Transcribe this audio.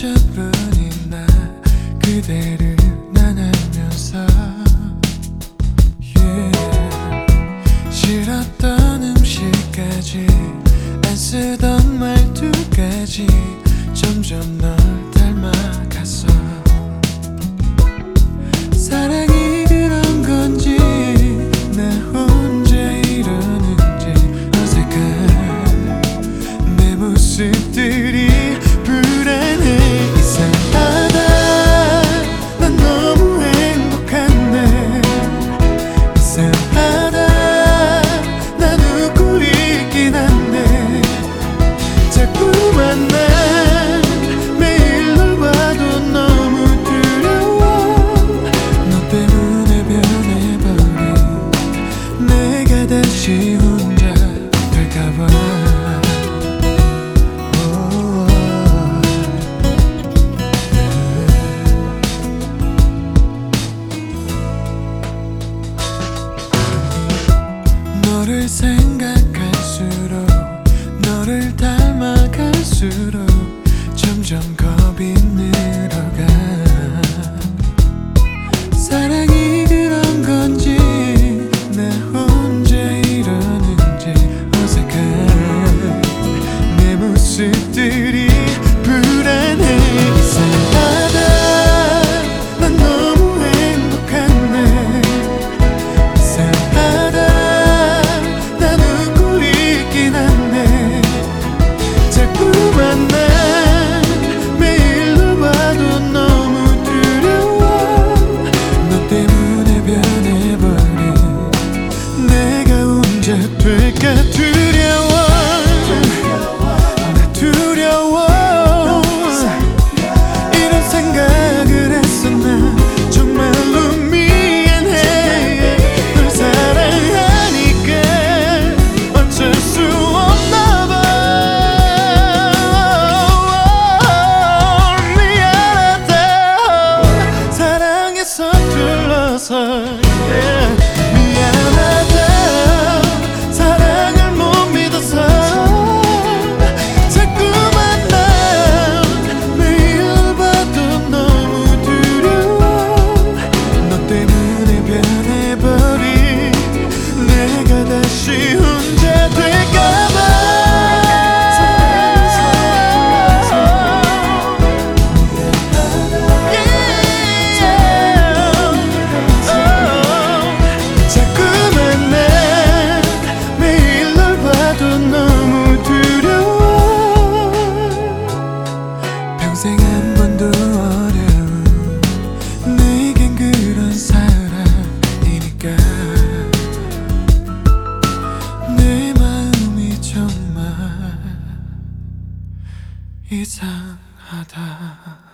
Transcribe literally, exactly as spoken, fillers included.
부르는 나 그대를 난 알면서 yeah. 싫었던 음식까지 안 쓰던 말투까지 점점 널 닮아갔어. 사랑이 그런 건지 나 혼자 이러는지 어색한 내 모습들이 불안해. 이상하다 난 너무 행복한데 이상하다 난 웃고 있긴 한데 자꾸만 난 매일 널 봐도 너무 두려워. 너 때문에 변해버린 내가 다시 혼자 될까봐. 너를 생각할수록 너를 닮아갈수록 점점 겁이 늘어가. 사랑이 그런 건지 나 혼자 이러는지 어색한 내 모습들이 불안해. 이상하다 난 너무 행복한데 이상하다 자꾸만 난 매일 널 봐도 너무 두려워. 너 때문에 변해버린 내가 혼자 될까 두려워. 나 두려워. 이런 생각을 했어. 나 정말로 미안해. 널 사랑하니까 어쩔 수 없나 봐. 서툴러서 yeah. 미안하다 사랑을 못 믿어서 자꾸만 난 매일 봐도 너무 두려워. 너 때문에 변해버린 내가 다시 혼자 될까봐. 평생 한 번도 어려운 내겐 그런 사랑이니까 내 마음이 정말 이상하다.